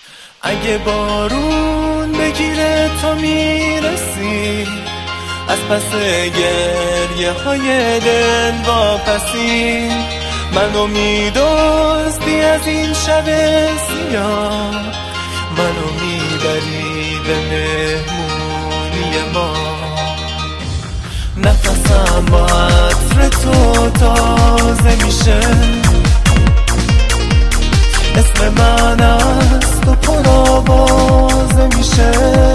اگه بارون بگیره تو میرسی، از پس گریه های دل واپسی، منو میدزدی از این شب سیاه، منو میبری به مهمونی ما. نفسم با عطر تو تازه میشه، اسم من از تو پرآوازه میشه.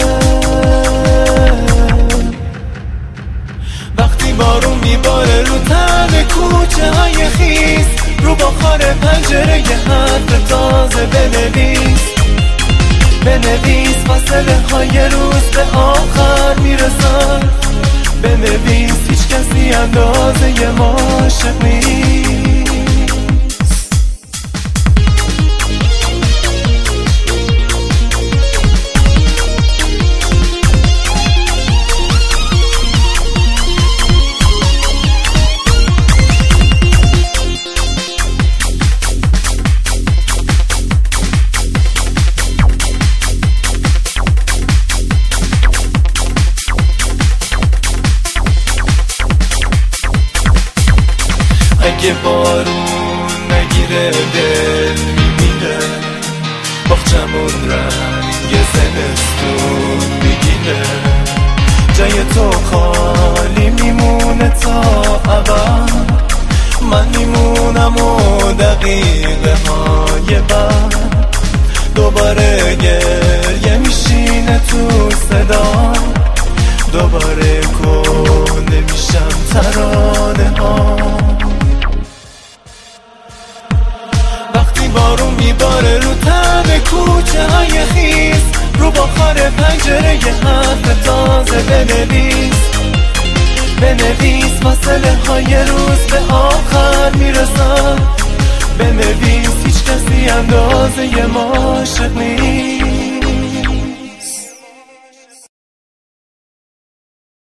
وقتی بارون میباره رو تن کوچه های خیس، رو بخار پنجره یه حرف تازه بنویس فاصله های روز به آخر میرسن. بنویس هیچ کسی اندازه ما عاشق نیست. اگه بارون نگیره دل میمیره، باغچمون رنگ زمستون میگیره، جای تو خالی میمونه تا ابد. من میمونم و دقیقه های بعد دوباره گریه میشینه تو صدا، دوباره کنده میشم ترانه ها. بارون میباره رو تن کوچه های خیس، رو بخار پنجره یه حرف تازه بنویس فاصله های روز به آخر میرسن. بنویس هیچ کسی اندازه ما عاشق نیست.